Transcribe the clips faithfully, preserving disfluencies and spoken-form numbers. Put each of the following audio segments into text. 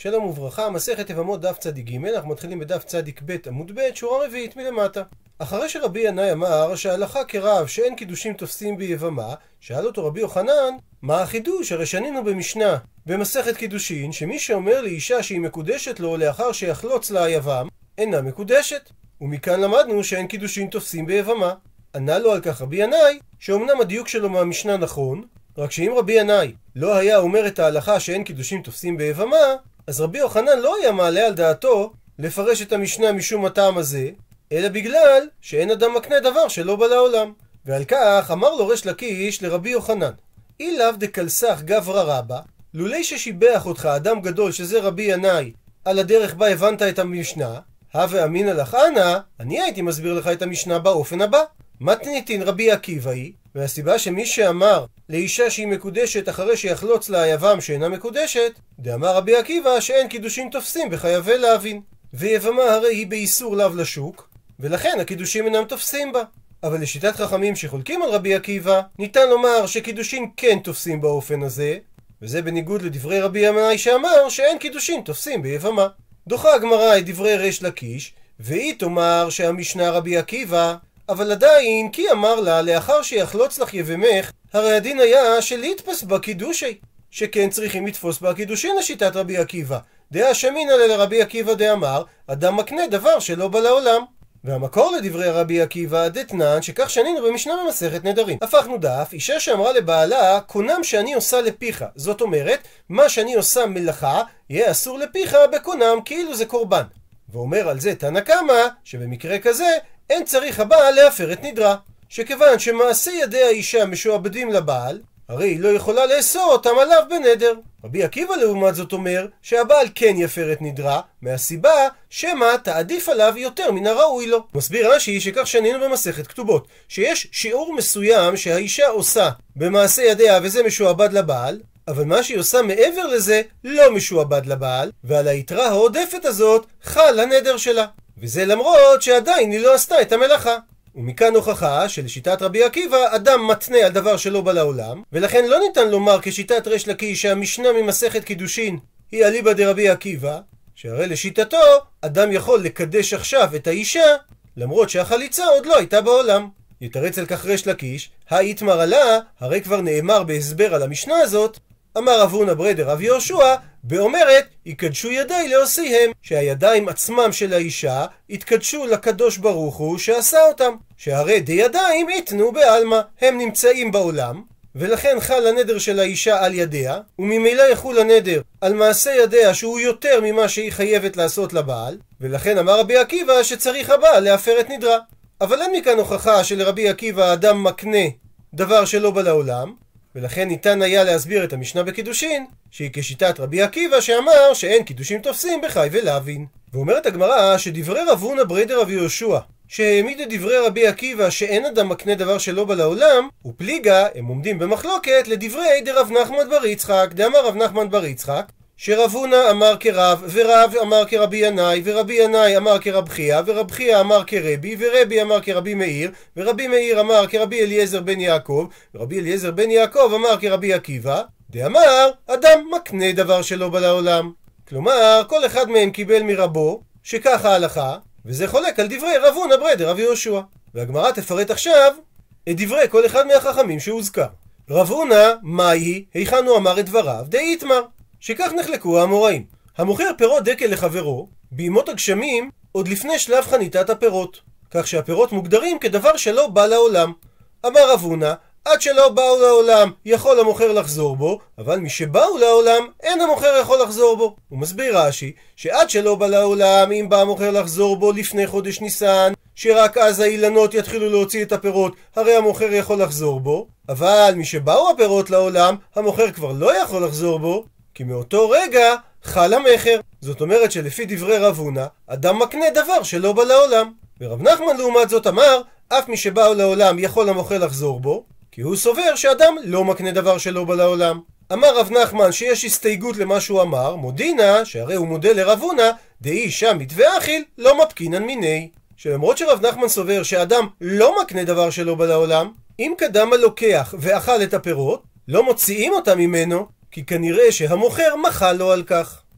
שלום וברכה, מסכת יבמות דף צדיק ג', אנחנו מתחילים בדף צדיק ב' עמוד ב', שורה רביעית מלמטה. אחרי שרבי ינאי אמר שההלכה כרב שאין קידושים תופסים ביבמה, שאל אותו רבי יוחנן, מה החידוש? הרי שנינו במשנה במסכת קידושין שמי שאומר לאישה שהיא מקודשת לו לאחר שיחלוץ לה היבם, אינה מקודשת, ומכאן למדנו שאין קידושים תופסים ביבמה. ענה לו על כך רבי ינאי שאומנם הדיוק שלו מהמשנה נכון, רק שאם רבי ינאי לא היה אומר את ההלכה שאין קידושים תופסים ביבמה, אז רבי יוחנן לא היה מעלה על דעתו לפרש את המשנה משום הטעם הזה, אלא בגלל שאין אדם מקנה דבר שלא בא לעולם. ועל כך אמר לו ריש לקיש לרבי יוחנן, אי לאו דקלסך גברא רבא, לולי ששיבח אותך אדם גדול שזה רבי ינאי על הדרך בה הבנת את המשנה, הווה אמינא לך אנא, אני הייתי מסביר לך את המשנה באופן הבא. מתניתין רבי עקיבא היא, והסיבה שמי שאמר לאישה שהיא מקודשת אחרי שיחלוץ לה היבם שאינה מקודשת, דאמר רבי עקיבא שאין קידושים תופסים בחייבי להבין, ויבמה הרי היא באיסור לאו לשוק, ולכן הקידושים אינם תופסים בה. אבל לשיטת חכמים שחולקים על רבי עקיבא, ניתן לומר שקידושים כן תופסים באופן הזה, וזה בניגוד לדברי רבי ינאי שאמר שאין קידושים תופסים ביבמה. דוחה הגמרא את דברי ריש לקיש, והיא תאמר שהמשנה רבי עקיבא, אבל עדיין כי אמר לה לאחר שיחלוץ לך יבמך, הרי הדין היה שלהתפס בה קידושי, שכן צריכים לתפוס בה קידושין לשיטת רבי עקיבא. דעה שמינא לרבי עקיבא דאמר אדם מקנה דבר שלא בא לעולם. והמקור לדברי רבי עקיבא דתנן שכך שנינו במשנה במסכת נדרים. הפכנו דף, אישה שאמרה לבעלה קונם שאני עושה לפיך, זאת אומרת מה שאני עושה מלאכה יהיה אסור לפיך בקונם כאילו זה קורבן. ואומר על זה תנא קמא שבמקרה כזה אין צריך הבעל להפר את נדרה, שכיוון שמעשה ידי האישה משועבדים לבעל, הרי היא לא יכולה לאסור אותם עליו בנדר. רבי עקיבא לעומת זאת אומר שהבעל כן יפר את נדרה, מהסיבה שמה תעדיף עליו יותר מן הראוי לו. מסביר רש"י שכך שנינו במסכת כתובות, שיש שיעור מסוים שהאישה עושה במעשה ידיה וזה משועבד לבעל, אבל מה שהיא עושה מעבר לזה לא משועבד לבעל, ועל היתרה העודפת הזאת חל הנדר שלה, וזה למרות שעדיין היא לא עשתה את המלאכה. ומכאן הוכחה שלשיטת רבי עקיבא אדם מתנה על דבר שלא בא לעולם, ולכן לא ניתן לומר כשיטת ריש לקיש שהמשנה ממסכת קידושין היא אליבא דרבי עקיבא, שהרי לשיטתו אדם יכול לקדש עכשיו את האישה למרות שהחליצה עוד לא הייתה בעולם. יתרץ על כך ריש לקיש, האיתמר עלה, הרי כבר נאמר בהסבר על המשנה הזאת, אמר רב הונא ברי דרב יהושע, באומרת יקדשו ידי לעושיהם, שהידיים עצמם של האישה יתקדשו לקדוש ברוך הוא שעשה אותם, שהרי די ידיים יתנו בעלמא, הם נמצאים בעולם, ולכן חל הנדר של האישה על ידיה, וממילא יחול הנדר על מעשה ידיה שהוא יותר ממה שהיא חייבת לעשות לבעל, ולכן אמר רבי עקיבא שצריך הבעל להפר את נדרה. אבל אין מכאן הוכחה שלרבי עקיבא אדם מקנה דבר שלא בא לעולם, ולכן ניתן היה להסביר את המשנה בקידושין שהיא כשיטת רבי עקיבא שאמר שאין קידושים תופסים בחי ולהבין. ואומרת הגמרא שדברי רב הונא ברי דרב יהושע שהעמיד את דברי רבי עקיבא שאין אדם מקנה דבר שלא בא לעולם, ופליגה הם עומדים במחלוקת לדברי דרב נחמן בר יצחק. דאמר רב נחמן בר יצחק שרב הונא אמר כרב, ורב אמר כרבי ינאי, ורבי ינאי אמר כרב חייא, ורב חייא אמר כרבי, ורבי אמר כרבי מאיר, ורבי מאיר אמר כרבי אליעזר בן יעקב, ורבי אליעזר בן יעקב אמר כרבי עקיבא, דאמר אדם מקנה דבר שלא בא לעולם. כלומר כל אחד מהם קיבל מרבו שכך ההלכה, וזה חולק על דברי רב הונא ברי דרב יהושע. והגמרא תפרט עכשיו את דברי כל אחד מהחכמים שהוזכר. רב הונא מהי היכן הוא אמר את דבריו דאיתמר, שכך נחלקו האמוראים. המוכר פירות דקל לחברו בימות הגשמים עוד לפני שלב חניתת הפירות, כך שהפירות מוגדרים כדבר שלא בא לעולם. אמר רב הונא עד שלא באו לעולם יכול המוכר לחזור בו, אבל משבאו לעולם אין המוכר יכול לחזור בו. הוא מסביר רש"י שעד שלא בא לעולם, אם בא המוכר לחזור בו לפני חודש ניסן שרק אז האילנות יתחילו להוציא את הפירות, הרי המוכר יכול לחזור בו, אבל משבאו הפירות לעולם המוכר כבר לא יכול לחזור בו, כי מאותו רגע חל המכר. זאת אומרת שלפי דברי רב הונא אדם מקנה דבר שלא בא לעולם. ורב נחמן לעומת זאת אמר אף מי שבאו לעולם יכול המוכר לחזור בו, כי הוא סובר שאדם לא מקנה דבר שלא בא לעולם. אמר רב נחמן שיש הסתייגות למה שהוא אמר, מודינה שהרי הוא מודה לרב הונא דאי שמית ואכיל לא מפקינן מיני, שלמרות שרב נחמן סובר שאדם לא מקנה דבר שלא בא לעולם, אם קדם הלוקח ואכל את הפירות לא מוציאים אותם ממנו, כי כנראה שהמוכר מחל לו על כך.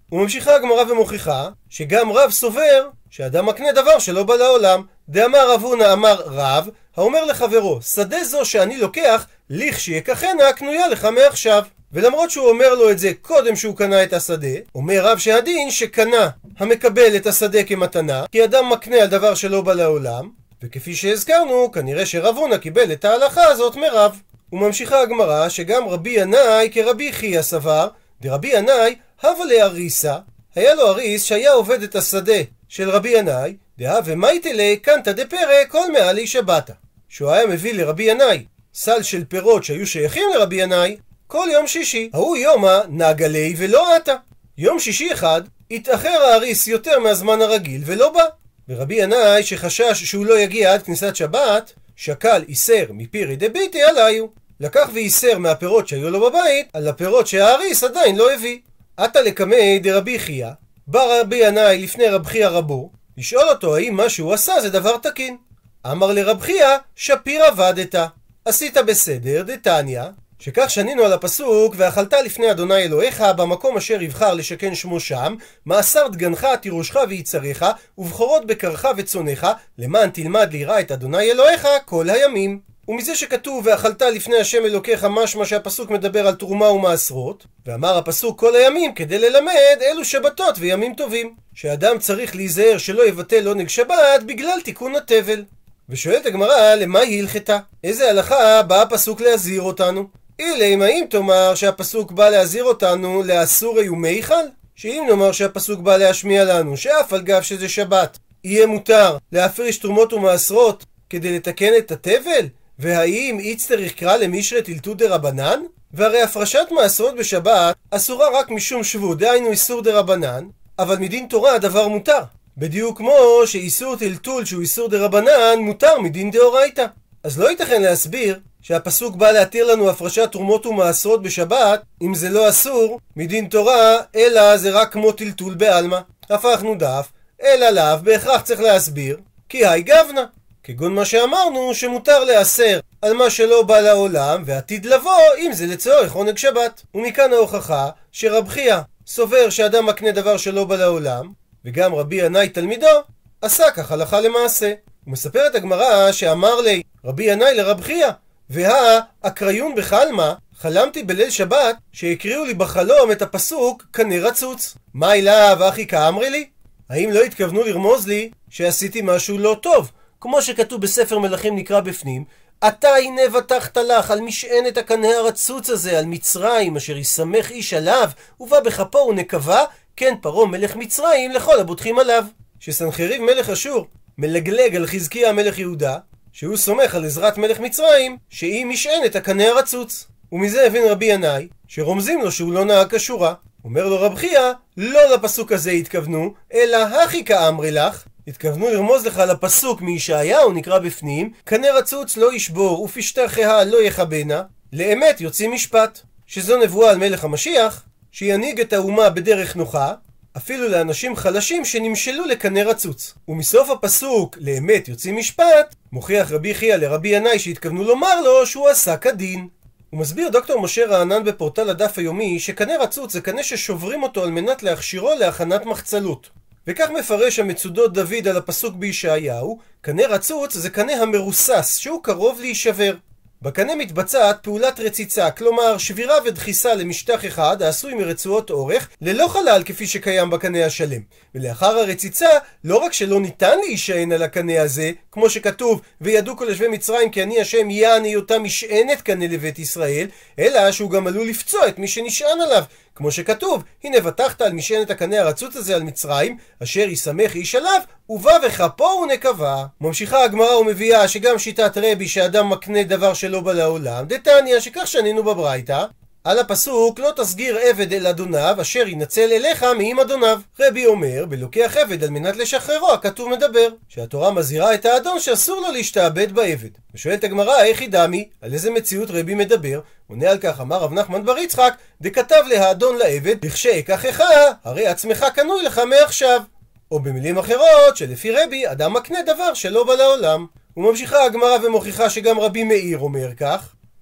וממשיכה הגמרא ומוכיחה שגם רב סובר שאדם מקנה דבר שלא בא לעולם. דאמר רב הונא אמר רב, האומר לחברו, שדה זו שאני לוקח, לכשיקחנה קנויה לך מעכשיו. ולמרות שהוא אומר לו את זה קודם שהוא קנה את השדה, אומר רב שהדין שקנה המקבל את השדה כמתנה, כי אדם מקנה על דבר שלא בא לעולם, וכפי שהזכרנו, כנראה שרב הונא קיבל את ההלכה הזאת מרב. וממשיכה הגמרא שגם רבי ינאי כרבי חייא סבר, דרבי ינאי הווה לאריסה, היה לו אריס שהיה עובד את השדה של רבי ינאי, דהווה מייטה ליה קנטה דפרא כל מעלי שבתא, שהוא היה מביא לרבי ינאי סל של פירות שהיו שייכים לרבי ינאי כל יום שישי. ההוא יומא נגה ליה ולא עתה. יום שישי אחד התאחר האריס יותר מהזמן הרגיל ולא בא, ורבי ינאי שחשש שהוא לא יגיע עד כניסת שבת, שקל איסר מפירי דביתי עליו, לקח ואיסר מהפירות שהיו לו בבית על הפירות שהאריס עדיין לא הביא. עתה לקמי דרבי חייא, בא רבי ינאי לפני רב חייא רבו לשאול אותו האם מה שהוא עשה זה דבר תקין. אמר לרב חייא, שפיר עבדת, עשית בסדר, דתניא, שכך שנינו על הפסוק, ואכלת לפני אדוני אלוהיך במקום אשר יבחר לשכן שמו שם, מאסר דגנך תירושך ויצריך, ובכורות בקרך וצונך, למען תלמד ליראה את אדוני אלוהיך כל הימים. ומזה שכתוב ואכלת לפני השם אלוקיך, משמע שהפסוק מדבר על תרומה ומעשרות, ואמר הפסוק כל הימים כדי ללמד אלו שבתות וימים טובים, שאדם צריך להיזהר שלא יבטל עונג שבת בגלל תיקון התבל. ושואלת הגמרא, למה היא הלכתה? איזה הלכה בא הפסוק להזהיר אותנו? אילי, האם תאמר שהפסוק בא להזהיר אותנו לאסורי ומייכל? שאם נאמר שהפסוק בא להשמיע לנו שאף על גב שזה שבת יהיה מותר להפריש תרומות ומעשרות כדי לתקן את התבל? והאם איצטריך קרא למישרי טילטו דרבנן? והרי הפרשת מעשרות בשבת אסורה רק משום שבות, דהיינו איסור דרבנן, אבל מדין תורה הדבר מותר, בדיוק כמו שאיסור טלטול שהוא איסור דרבנן מותר מדין דאורייתא. אז לא ייתכן להסביר שהפסוק בא להתיר לנו הפרשת תרומות ומעשרות בשבת אם זה לא אסור מדין תורה, אלא זה רק כמו טלטול בעלמא. הפכנו דף, אלא לאו בהכרח צריך להסביר כי היי גבנה, כגון מה שאמרנו שמותר לאסר על מה שלא בא לעולם ועתיד לבוא אם זה לצורך עונג שבת. ומכאן ההוכחה שרב חייא סובר שאדם מקנה דבר שלא בא לעולם, וגם רבי ינאי תלמידו עשה כך הלכה למעשה. ומספרת הגמרא שאמר לי רבי ינאי לרב חייא, והא אקריון בחלמא, חלמתי בליל שבת שהקריאו לי בחלום את הפסוק קנה רצוץ. מה אליו אחי כאמרי לי? האם לא התכוונו לרמוז לי שעשיתי משהו לא טוב, כמו שכתוב בספר מלכים נקרא בפנים, אתה הנה בטחת לך על משענת הקנה הרצוץ הזה על מצרים אשר ישמח איש עליו ובא בכפו ונקבה, כן פרעה מלך מצרים לכל הבוטחים עליו. שסנחריב מלך אשור מלגלג על חזקיה מלך יהודה, שהוא סומך על עזרת מלך מצרים שהיא משענת הקנה הרצוץ. ומזה הבין רבי ינאי שרומזים לו שהוא לא נהג כשורה. אומר לו רב חייא, לא לפסוק הזה התכוונו, אלא הכי כאמרי לך, התכוונו לרמוז לך לפסוק מישעיהו נקרא בפנים, קנה רצוץ לא ישבור ופשטחיה לא יחבנה, לאמת יוצאים משפט, שזו נבואה על מלך המשיח שינהיג את האומה בדרך נוחה אפילו לאנשים חלשים שנמשלו לקנה רצוץ. ומסוף הפסוק לאמת יוצאים משפט מוכיח רבי חייא לרבי ינאי שהתכוונו לומר לו שהוא עשה כדין. הוא מסביר דוקטור משה רענן בפורטל הדף היומי שקנה רצוץ זה קנה ששוברים אותו על מנת להכשירו להכנת מחצלות, וכך מפרש המצודות דוד על הפסוק בישעיהו, קנה רצוץ זה קנה המרוסס שהוא קרוב להישבר. בקנה מתבצעת פעולת רציצה, כלומר שבירה ודחיסה למשטח אחד העשוי מרצועות אורך ללא חלל כפי שקיים בקנה השלם. ולאחר הרציצה לא רק שלא ניתן להישען על הקנה הזה, כמו שכתוב וידעו כל יושבי מצרים כי אני השם יעני אותה משענת קנה לבית ישראל, אלא שהוא גם עלול לפצוע את מי שנשען עליו, כמו שכתוב הנה בטחת על משענת הקנה הרצוץ הזה על מצרים אשר ישמח איש עליו ובא וכפו ונקבה. ממשיכה הגמרא ומביאה שגם שיטת רבי שאדם מקנה דבר שלא בא לעולם, דתניא שכך שנינו בברייתא על הפסוק לא תסגיר עבד אל אדוניו אשר ינצל אליך מעם אדוניו. רבי אומר בלוקח עבד על מנת לשחררו, הכתוב מדבר שהתורה מזהירה את האדון שאסור לו להשתעבד בעבד. ושואלת הגמרא איך היא דמי, על איזה מציאות רבי מדבר? עונה על כך אמר רב נחמן בר יצחק דכתב להאדון לעבד לכשאקחך הרי עצמך קנוי לך מעכשיו, או במילים אחרות שלפי רבי אדם מקנה דבר שלא בא לעולם. וממשיכה הגמרא ומוכיחה שגם רבי מאיר אומר כך,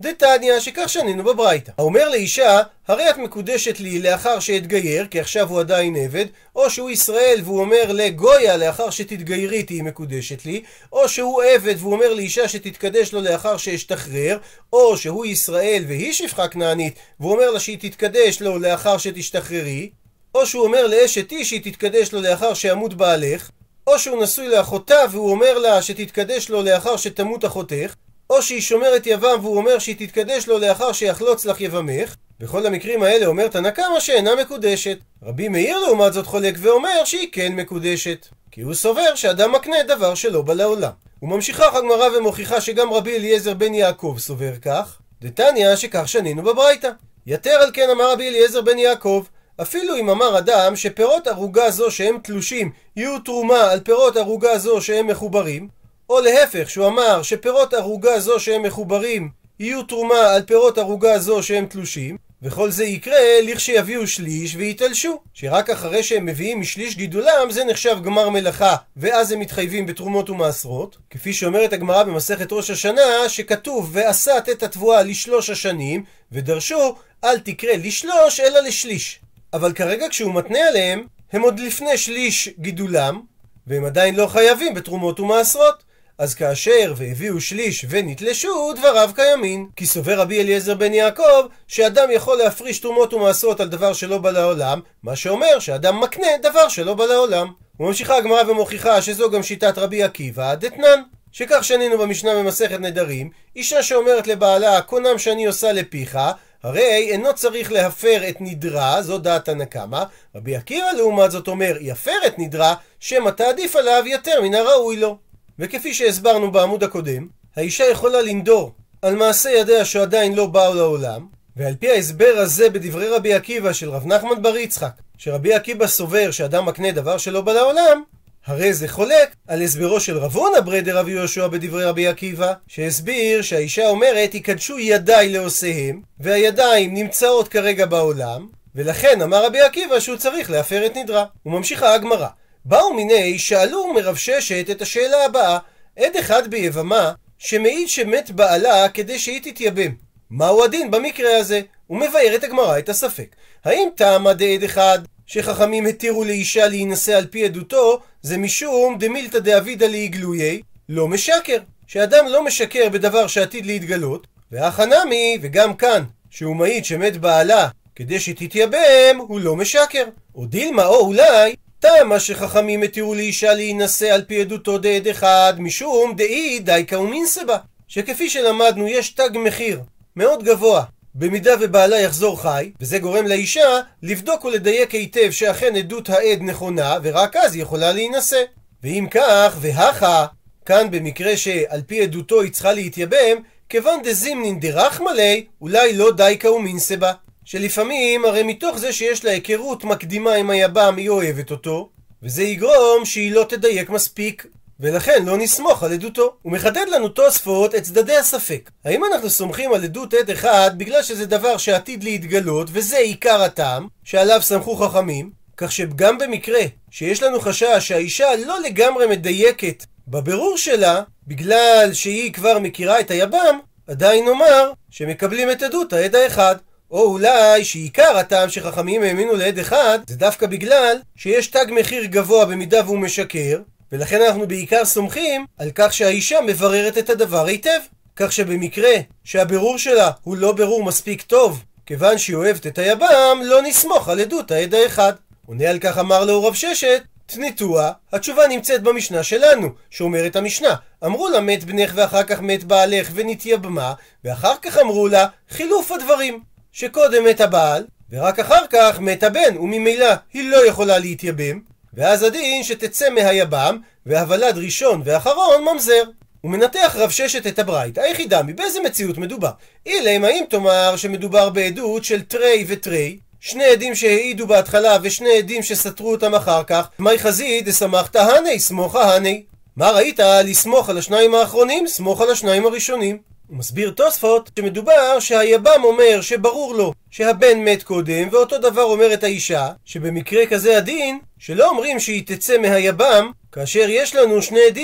דתניא שכך שנינו בברייתא. האומר לאישה, הרי את מקודשת לי לאחר שאתגייר, כי עכשיו הוא עדיין עבד, או שהוא ישראל והוא אומר לגויה לאחר שתתגיירי תהי מקודשת לי, או שהוא עבד והוא אומר לאישה שתתקדש לו לאחר שאשתחרר, או שהוא ישראל והיא שפחה כנענית והוא אומר לה שהיא תתקדש לו לאחר שתשתחררי, או שהוא אומר לאשת איש שהיא תתקדש לו לאחר שימות בעלך, או שהוא נשוי לאחותה והוא אומר לה שתתקדש לו לאחר שתמות אחותך, או שהיא שומרת יבם והוא אומר שהיא תתקדש לו לאחר שיחלוץ לך יבמך. בכל המקרים האלה אומר תנא קמא שאינה מקודשת. רבי מאיר לעומת זאת חולק ואומר שהיא כן מקודשת, כי הוא סובר שאדם מקנה דבר שלא בא לעולם. וממשיכה הגמרא ומוכיחה שגם רבי אליעזר בן יעקב סובר כך, דתניא שכך שנינו בברייתא. יתר על כן אמר רבי אליעזר בן יעקב, אפילו אם אמר אדם שפירות ערוגה זו שהם תלושים יהיו תרומה על פירות ערוגה זו שהם מחוברים, או להפך שהוא אמר שפירות ערוגה זו שהם מחוברים יהיו תרומה על פירות ערוגה זו שהם תלושים, וכל זה יקרה לכשיביאו שליש ויתלשו, שרק אחרי שהם מביאים משליש גידולם זה נחשב גמר מלאכה ואז הם מתחייבים בתרומות ומעשרות, כפי שאומרת הגמרא במסכת ראש השנה שכתוב ועשת את התבואה לשלוש השנים ודרשו אל תקרא לשלוש אלא לשליש. אבל כרגע כשהוא מתנה עליהם הם עוד לפני שליש גידולם והם עדיין לא חייבים בתרומות ומעשרות, אז כאשר והביאו שליש ונתלשו דבריו קיימין. כי סובר רבי אליעזר בן יעקב שאדם יכול להפריש תרומות ומעשרות על דבר שלא בא לעולם, מה שאומר שאדם מקנה דבר שלא בא לעולם. וממשיכה הגמרא ומוכיחה שזו גם שיטת רבי עקיבא דתנן, שכך שנינו במשנה במסכת נדרים, אישה שאומרת לבעלה קונם שאני עושה לפיך, הרי אינו צריך להפר את נדרה, זו דעת תנא קמא. רבי עקיבא לעומת זאת אומר יפר את נדרה שמא תעדיף עליו יותר מן הראוי לו. וכפי שהסברנו בעמוד הקודם, האישה יכולה לנדור על מעשה ידיה שעדיין לא באו לעולם, ועל פי ההסבר הזה בדברי רבי עקיבא של רב נחמן בר יצחק, שרבי עקיבא סובר שאדם מקנה דבר שלא בא לעולם, הרי זה חולק על הסברו של רב הונא ברי דרבי יהושע בדברי רבי עקיבא, שהסביר שהאישה אומרת יקדשו ידיי לעושיהם, והידיים נמצאות כרגע בעולם, ולכן אמר רבי עקיבא שהוא צריך להפר את נדרה. וממשיכה הגמרא, באו מיני שאלו מרב ששת את השאלה הבאה, עד אחד ביבמה שמעיד שמת בעלה כדי שהיא תתייבם, מהו הדין במקרה הזה? ומבארת הגמרא את הספק, האם טעמא דעד אחד שחכמים התירו לאישה להינשא על פי עדותו זה משום דמילתא דאבידא ליגלויי, לא משקר, שאדם לא משקר בדבר שעתיד להתגלות, והחנמי וגם כאן שהוא מעיד שמת בעלה כדי שתתייבם הוא לא משקר. או דילמה או אולי טעמה שחכמים התירו לאישה להינשא על פי עדותו דעד אחד משום דאי דייקה ומינסבה, שכפי שלמדנו יש תג מחיר מאוד גבוה במידה ובעלה יחזור חי, וזה גורם לאישה לבדוק ולדייק היטב שאכן עדות העד נכונה ורק אז היא יכולה להינשא. ואם כך והכה כאן במקרה שעל פי עדותו היא צריכה להתייבם, כיוון דזימנין דרחמא ליה אולי לא דייקה ומינסבה, שלפעמים הרי מתוך זה שיש לה היכרות מקדימה עם היבם היא אוהבת אותו, וזה יגרום שהיא לא תדייק מספיק, ולכן לא נסמוך על עדותו. הוא מחדד לנו תוספות את צדדי הספק, האם אנחנו סומכים על עדות עד אחד בגלל שזה דבר שעתיד להתגלות וזה עיקר הטעם שעליו סמכו חכמים, כך שגם במקרה שיש לנו חשש שהאישה לא לגמרי מדייקת בבירור שלה בגלל שהיא כבר מכירה את היבם, עדיין נאמר שמקבלים את עדות העד האחד. או אולי שעיקר הטעם שחכמים האמינו לעד אחד זה דווקא בגלל שיש תג מחיר גבוה במידה והוא משקר, ולכן אנחנו בעיקר סומכים על כך שהאישה מבררת את הדבר היטב, כך שבמקרה שהבירור שלה הוא לא בירור מספיק טוב כיוון שהיא אוהבת את היבם, לא נסמוך על עדות העד האחד. עונה על כך אמר לו רב ששת תניתוה, התשובה נמצאת במשנה שלנו, שאומרת המשנה, אמרו לה מת בנך ואחר כך מת בעלך ונתייבמה, ואחר כך אמרו לה חילוף הדברים, שקודם מת הבעל ורק אחר כך מת הבן, וממילא היא לא יכולה להתייבם, ואז הדין שתצא מהיבם והוולד ראשון ואחרון ממזר. הוא מנתח רב ששת את הברייתא היחידה, באיזה מציאות מדובר? אילם האם תאמר שמדובר בעדות של תרי ותרי, שני עדים שהעידו בהתחלה ושני עדים שסתרו אותם אחר כך, מי חזית דסמכת הני סמוכה הני, מה ראית לסמוך על השניים האחרונים? סמוך על השניים הראשונים. הוא מסביר תוספות שמדובר שהיבם אומר שברור לו שהבן מת קודם, ואותו דבר אומרת האישה שבמקרה כזה הדין שלא אומרים שהיא תצא מהיבם כאשר יש לנו שני עדים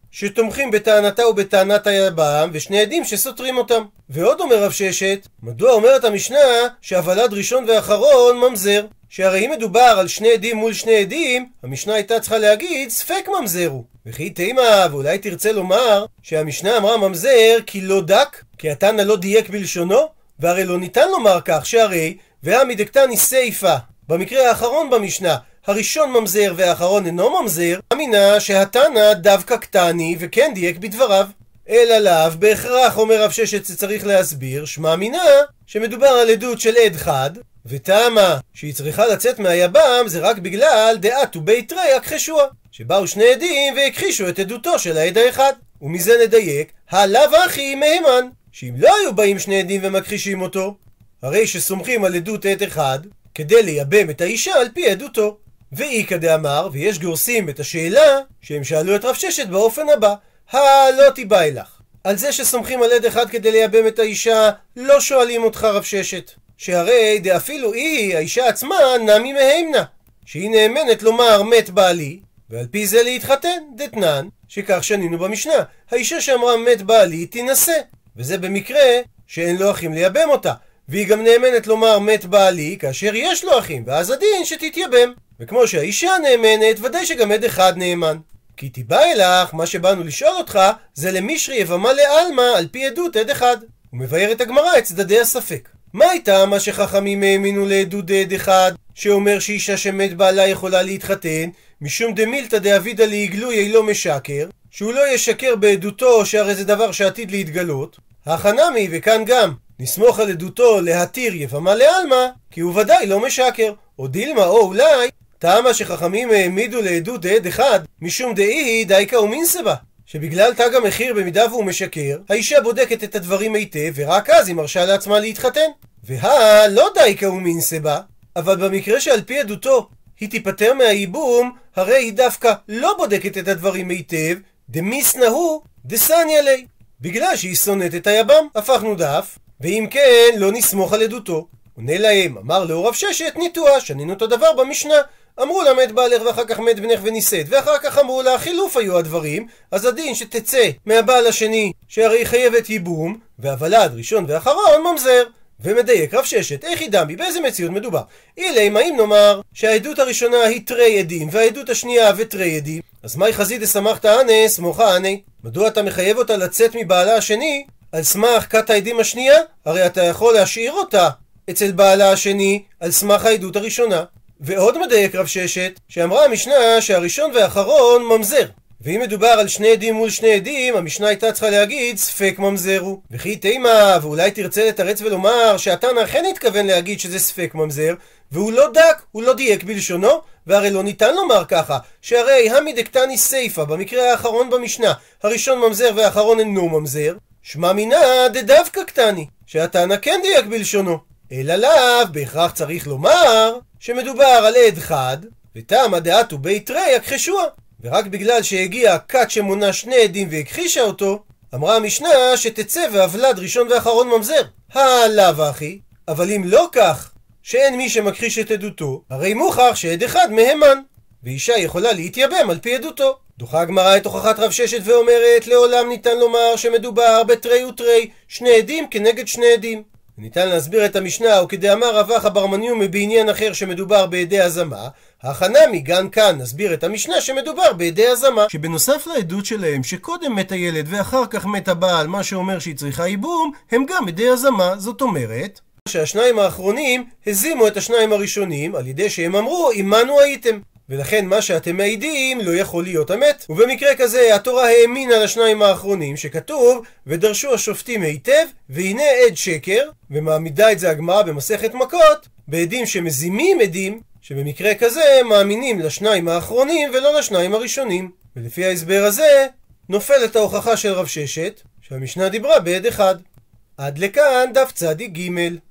שתומכים בטענתה ובטענת היבם, ושני עדים שסותרים אותם. ועוד אומר רב ששת, מדוע אומרת המשנה שהוולד ראשון ואחרון ממזר? שהרי אם מדובר על שני עדים מול שני עדים, המשנה הייתה צריכה להגיד ספק ממזר הוא. וכי תימה, ואולי תרצה לומר שהמשנה אמרה ממזר כי לא דק, כי התנא לא דייק בלשונו, והרי לא ניתן לומר כך, שהרי והמדקתני סייפה במקרה האחרון במשנה הראשון ממזר והאחרון אינו ממזר, אמינה שהתנא דווקא קטני וכן דייק בדבריו. אלא לאו בהכרח, אומר רב ששת, שצריך להסביר, שמע אמינה שמדובר על עדות של עד חד, וטעמה שהיא צריכה לצאת מהיבם זה רק בגלל דעתו בית רי הכחשוה, שבאו שני עדים והכחישו את עדותו של העד האחד. ומזה נדייק, הלאו אחי מהימן, שאם לא היו באים שני עדים ומכחישים אותו, הרי שסומכים על עדות עד אחד כדי לייבם את האישה על פי עדותו. ואיכא דאמר, ויש גורסים את השאלה שהם שאלו את רב ששת באופן הבא, הלא תיבא אלך. על זה שסומכים על עד אחד כדי לייבם את האישה לא שואלים אותך רב ששת, שהרי דאפילו היא, האישה עצמה, נמי מהימנה, שהיא נאמנת לומר מת בעלי, ועל פי זה להתחתן, דתנן, שכך שנינו במשנה, האישה שאמרה מת בעלי תינשא, וזה במקרה שאין לו אחים לייבם אותה, והיא גם נאמנת לומר מת בעלי כאשר יש לו אחים, ואז הדין שתתייבם. וכמו שהאישה נאמנת, ודאי שגם עד אחד נאמן. כי תיבא אלך, מה שבאנו לשאול אותך, זה למישרי יבמה לעלמא על פי עדות עד אחד. הוא מבאר את הגמרא את צדדי הספק. מה הייתה מה שחכמים האמינו לעדות עד אחד, שאומר שאישה שמת בעלה יכולה להתחתן, משום דמילתא דאבידא ליגלוי לא משקר, שהוא לא ישקר בעדותו שהרי זה דבר שעתיד להתגלות. החנמי, וכאן גם, נסמוך על עדותו להתיר יבמה לעלמא, כי הוא ודאי לא משקר. או דילמה, או אולי, טעמה שחכמים העמידו לעדות עד אחד, משום דאי דייקה ומינסבה, שבגלל תג המחיר במידה והוא משקר, האישה בודקת את הדברים היטב, ורק אז היא מרשה לעצמה להתחתן. והא לא דייקה ומינסבה, אבל במקרה שעל פי עדותו היא תיפטר מהייבום, הרי היא דווקא לא בודקת את הדברים היטב, דמיסנא הוא דסניא ליה, בגלל שהיא שונאת את היבם. הפכנו דף, ואם כן לא נסמוך על עדותו. עונה להם, אמר לו רב ששת ניתוח, שנינו אותו דבר במשנה. אמרו לה מת בעלך ואחר כך מת בנך ונישאת, ואחר כך אמרו לה חילוף היו הדברים, אז הדין שתצא מהבעל השני שהרי היא חייבת ייבום, והוולד ראשון ואחרון ממזר. ומדייק רב ששת, איך ידמי, באיזה מציאות מדובר? אילי, אם נאמר שהעדות הראשונה היא תרי עדים והעדות השנייה ותרי עדים, אז מהי חזית דסמכתא אנא סמוכה אנא? מדוע אתה מחייב אותה לצאת מבעלה השני על סמך כת העדים השנייה? הרי אתה יכול להשאיר אותה אצל בעלה השני על סמך העדות הראשונה. ועוד מדייק רב ששת שאמרה המשנה שהראשון והאחרון ממזר, ואם מדובר על שני עדים מול שני עדים, המשנה הייתה צריכה להגיד ספק ממזר הוא. וכי תימה, ואולי תרצה לתרץ ולומר שהתנא אכן התכוון להגיד שזה ספק ממזר, והוא לא דק, הוא לא דייק בלשונו, והרי לא ניתן לומר ככה, שהרי המדקתני סייפה במקרה האחרון במשנה, הראשון ממזר והאחרון אינו ממזר, שמע מינה דדווקא קטני, שהתנא כן דייק בלשונו. אלא לאו בהכרח צריך לומר שמדובר על עד חד, וטעמה דעתו בית רי הכחשוה, ורק בגלל שהגיעה כת שמונה שני עדים והכחישה אותו, אמרה המשנה שתצא והוולד ראשון ואחרון ממזר. הלאו אחי, אבל אם לא כך, שאין מי שמכחיש את עדותו, הרי מוכח שעד אחד מהימן, ואישה יכולה להתייבם על פי עדותו. דוחה הגמרא את הוכחת רב ששת ואומרת, לעולם ניתן לומר שמדובר בתרי ותרי, שני עדים כנגד שני עדים. ניתן להסביר את המשנה, וכדאמר רב אחא בר מניומא בעניין אחר שמדובר בעדי הזמה, החנמי גם כאן נסביר את המשנה שמדובר בעדי הזמה, שבנוסף לעדות שלהם שקודם מת הילד ואחר כך מת הבעל, מה שאומר שהיא צריכה ייבום, הם גם עדי הזמה. זאת אומרת שהשניים האחרונים הזימו את השניים הראשונים על ידי שהם אמרו עמנו הייתם, ולכן מה שאתם מעידים לא יכול להיות אמת. ובמקרה כזה התורה האמינה לשניים האחרונים שכתוב ודרשו השופטים היטב והנה עד שקר, ומעמידה את זה הגמרא במסכת מכות בעדים שמזימים עדים, שבמקרה כזה מאמינים לשניים האחרונים ולא לשניים הראשונים. ולפי ההסבר הזה נופלת ההוכחה של רב ששת שהמשנה דיברה בעד אחד. עד לכאן דף צדיק ג'.